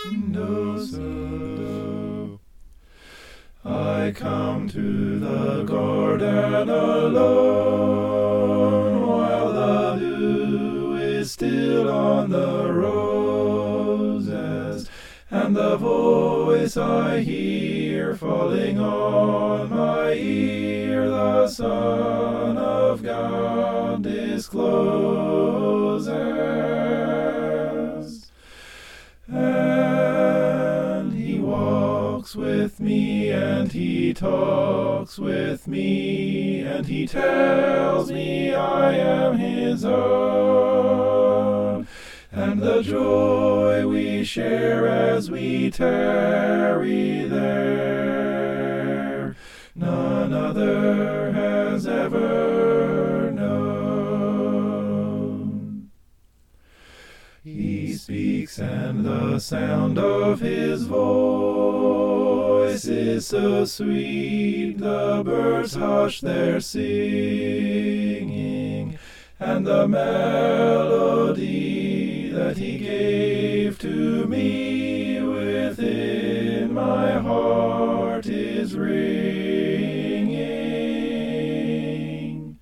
No, sir. I come to the garden alone, while the dew is still on the roses, and the voice I hear falling on my ear, the Son of God discloses. And he walks with me, and he talks with me, and he tells me I am his own. And the joy we share as we tarry there, none other has ever known. He speaks, and the sound of his voice is so sweet, the birds hush their singing, and the melody that he gave to me within my heart is ringing.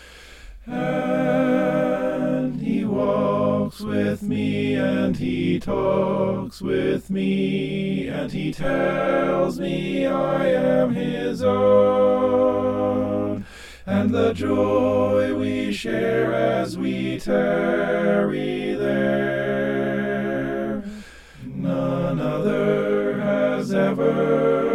And he walks with me, and he talks with me, and he tells me I am his own. And the joy we share as we tarry there, none other has ever